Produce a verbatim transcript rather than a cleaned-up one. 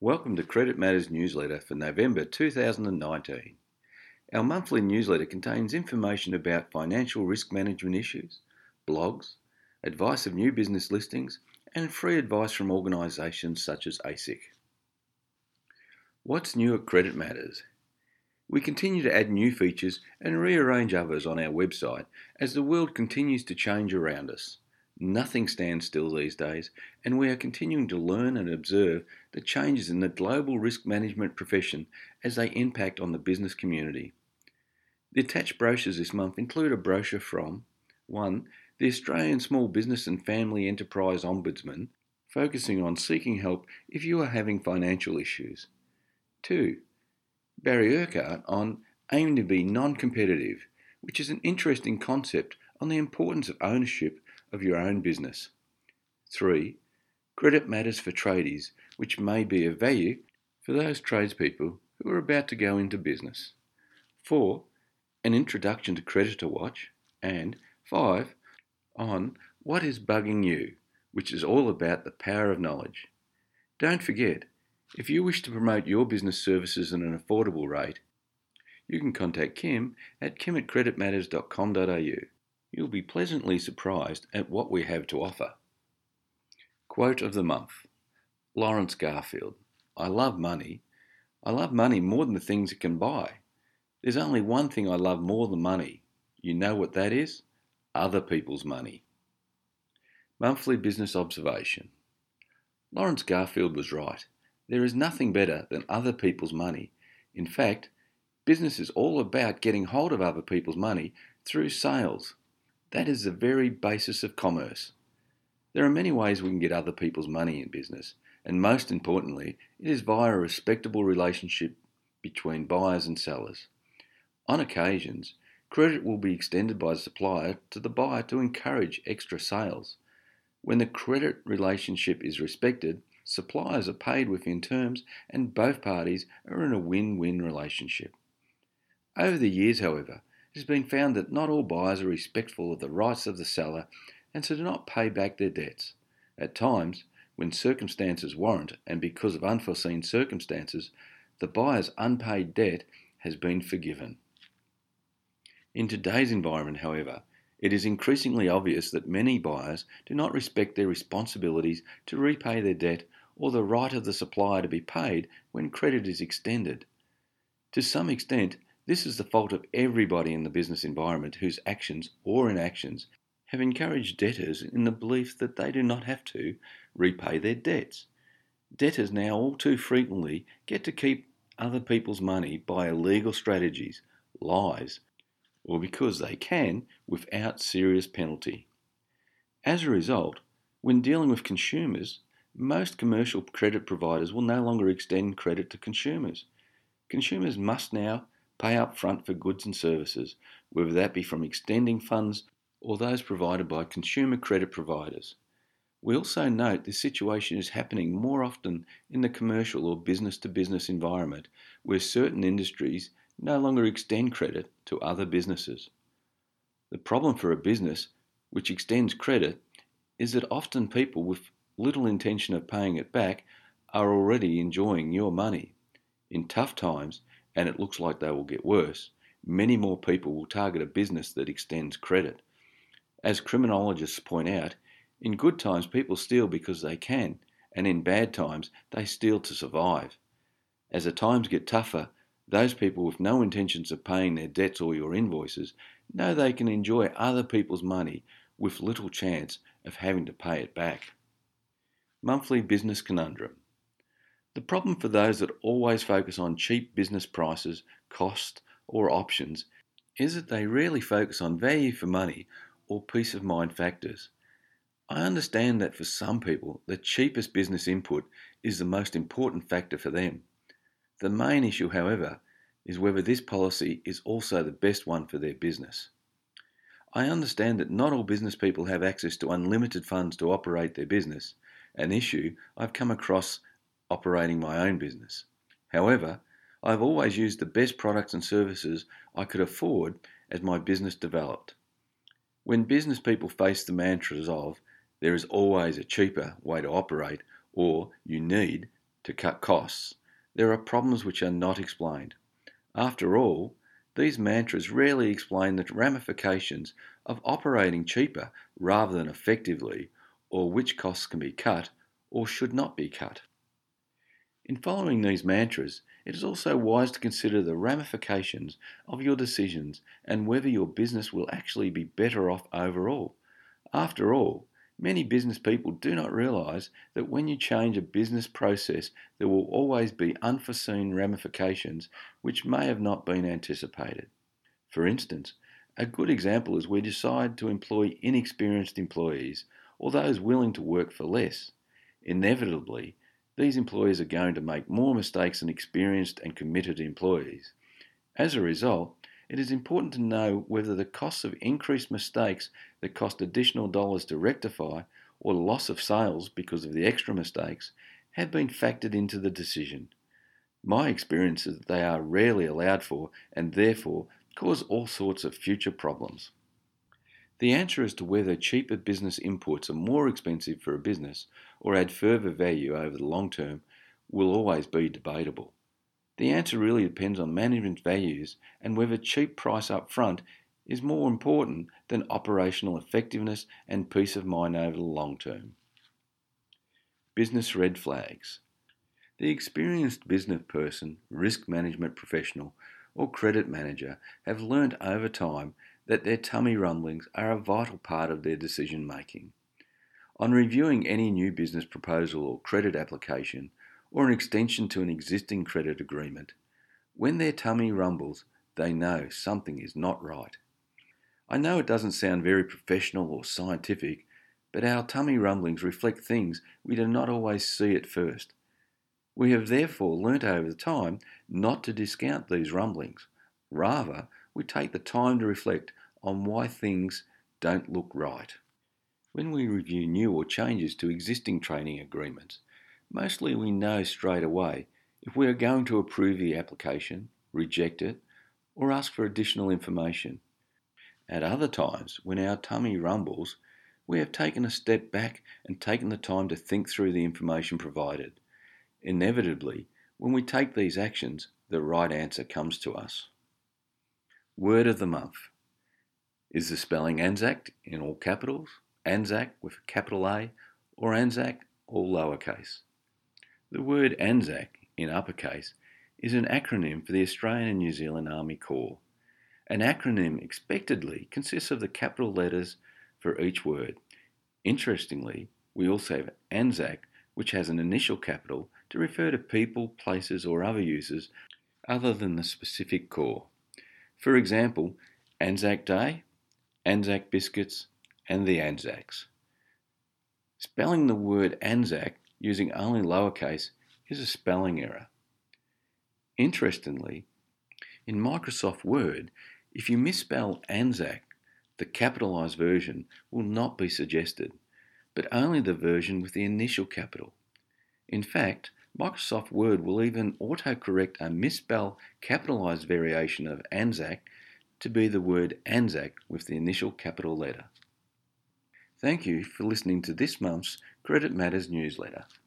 Welcome to Credit Matters newsletter for November two thousand nineteen. Our monthly newsletter contains information about financial risk management issues, blogs, advice of new business listings, and free advice from organisations such as A S I C. What's new at Credit Matters? We continue to add new features and rearrange others on our website as the world continues to change around us. Nothing stands still these days, and we are continuing to learn and observe the changes in the global risk management profession as they impact on the business community. The attached brochures this month include a brochure from one. The Australian Small Business and Family Enterprise Ombudsman, focusing on seeking help if you are having financial issues. two. Barry Urquhart on Aim to be Non-Competitive, which is an interesting concept on the importance of ownership of your own business. three. Credit Matters for Tradies, which may be of value for those tradespeople who are about to go into business. four. An Introduction to Creditor Watch. And five. On What is Bugging You, which is all about the power of knowledge. Don't forget, if you wish to promote your business services at an affordable rate, you can contact Kim at kim at credit matters dot com dot a u. You'll be pleasantly surprised at what we have to offer. Quote of the month. Lawrence Garfield. I love money. I love money more than the things it can buy. There's only one thing I love more than money. You know what that is? Other people's money. Monthly Business Observation. Lawrence Garfield was right. There is nothing better than other people's money. In fact, business is all about getting hold of other people's money through sales. That is the very basis of commerce. There are many ways we can get other people's money in business, and most importantly, it is via a respectable relationship between buyers and sellers. On occasions, credit will be extended by the supplier to the buyer to encourage extra sales. When the credit relationship is respected, suppliers are paid within terms and both parties are in a win-win relationship. Over the years, however, it has been found that not all buyers are respectful of the rights of the seller and so do not pay back their debts. At times, when circumstances warrant and because of unforeseen circumstances, the buyer's unpaid debt has been forgiven. In today's environment, however, it is increasingly obvious that many buyers do not respect their responsibilities to repay their debt or the right of the supplier to be paid when credit is extended. To some extent, this is the fault of everybody in the business environment whose actions or inactions have encouraged debtors in the belief that they do not have to repay their debts. Debtors now all too frequently get to keep other people's money by illegal strategies, lies, or because they can without serious penalty. As a result, when dealing with consumers, most commercial credit providers will no longer extend credit to consumers. Consumers must now pay up front for goods and services, whether that be from extending funds or those provided by consumer credit providers. We also note this situation is happening more often in the commercial or business-to-business environment, where certain industries no longer extend credit to other businesses. The problem for a business which extends credit is that often people with little intention of paying it back are already enjoying your money. In tough times, and it looks like they will get worse, many more people will target a business that extends credit. As criminologists point out, in good times people steal because they can, and in bad times they steal to survive. As the times get tougher, those people with no intentions of paying their debts or your invoices know they can enjoy other people's money with little chance of having to pay it back. Monthly Business Conundrum. The problem for those that always focus on cheap business prices, cost, or options is that they rarely focus on value for money or peace of mind factors. I understand that for some people, the cheapest business input is the most important factor for them. The main issue, however, is whether this policy is also the best one for their business. I understand that not all business people have access to unlimited funds to operate their business, an issue I've come across operating my own business. However, I've always used the best products and services I could afford as my business developed. When business people face the mantras of, there is always a cheaper way to operate, or you need to cut costs, there are problems which are not explained. After all, these mantras rarely explain the ramifications of operating cheaper rather than effectively, or which costs can be cut or should not be cut. In following these mantras, it is also wise to consider the ramifications of your decisions and whether your business will actually be better off overall. After all, many business people do not realise that when you change a business process, there will always be unforeseen ramifications which may have not been anticipated. For instance, a good example is we decide to employ inexperienced employees or those willing to work for less. Inevitably, these employees are going to make more mistakes than experienced and committed employees. As a result, it is important to know whether the costs of increased mistakes that cost additional dollars to rectify or loss of sales because of the extra mistakes have been factored into the decision. My experience is that they are rarely allowed for and therefore cause all sorts of future problems. The answer as to whether cheaper business inputs are more expensive for a business or add further value over the long term will always be debatable. The answer really depends on management values and whether cheap price up front is more important than operational effectiveness and peace of mind over the long term. Business red flags. The experienced business person, risk management professional, or credit manager have learnt over time that their tummy rumblings are a vital part of their decision making. On reviewing any new business proposal or credit application, or an extension to an existing credit agreement, when their tummy rumbles, they know something is not right. I know it doesn't sound very professional or scientific, but our tummy rumblings reflect things we do not always see at first. We have therefore learnt over the time not to discount these rumblings. Rather, we take the time to reflect on why things don't look right. When we review new or changes to existing trading agreements, mostly we know straight away if we are going to approve the application, reject it, or ask for additional information. At other times, when our tummy rumbles, we have taken a step back and taken the time to think through the information provided. Inevitably, when we take these actions, the right answer comes to us. Word of the month. Is the spelling Anzac in all capitals, Anzac with a capital A, or Anzac all lowercase? The word Anzac in uppercase is an acronym for the Australian and New Zealand Army Corps. An acronym expectedly consists of the capital letters for each word. Interestingly, we also have Anzac, which has an initial capital to refer to people, places, or other uses other than the specific corps. For example, Anzac Day, Anzac Biscuits, and the Anzacs. Spelling the word Anzac using only lowercase is a spelling error. Interestingly, in Microsoft Word, if you misspell Anzac, the capitalised version will not be suggested, but only the version with the initial capital. In fact, Microsoft Word will even autocorrect a misspell capitalised variation of Anzac to be the word Anzac with the initial capital letter. Thank you for listening to this month's Credit Matters newsletter.